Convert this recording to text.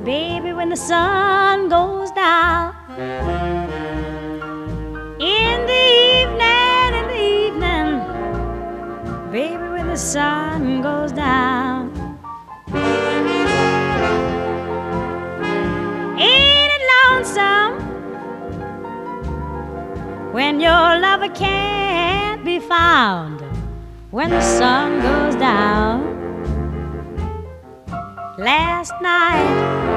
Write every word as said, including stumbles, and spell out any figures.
Baby, when the sun goes down in the evening, in the evening, baby, when the sun goes down, ain't it lonesome when your lover can't be found when the sun goes down? Last night